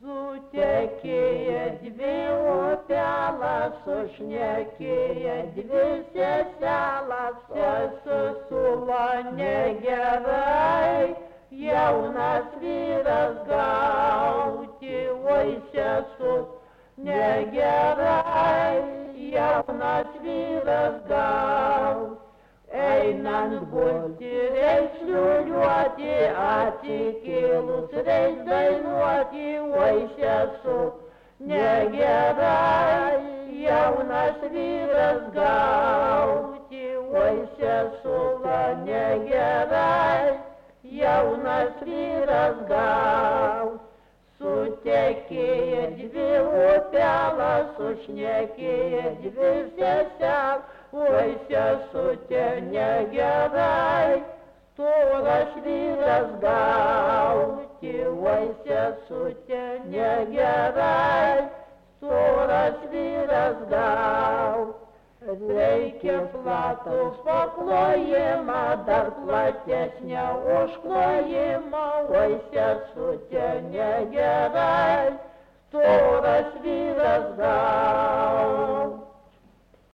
Sutekėję dvi upelas, sušnekėję dvi seselas, susisulo negerai, jaunas vyras gauti, oi sesus, negerai, jaunas vyras gauti. Einant gulti, reik šliuliuoti, atsikėlus reik dainuoti, oi sesus, negerai, jaunas vyras gauti, oi sesula, negerai, jaunas vyras gauti. Sutekėję dvi upelas, sušnekėję dvi seselas, oi sesute, negerai, storas vyras gauti, oi sesute, negerai, storas vyras gauti. Reikia plataus paklojimą, dar platesnio užklojimą, oi sesute, negerai, storas vyras gauti.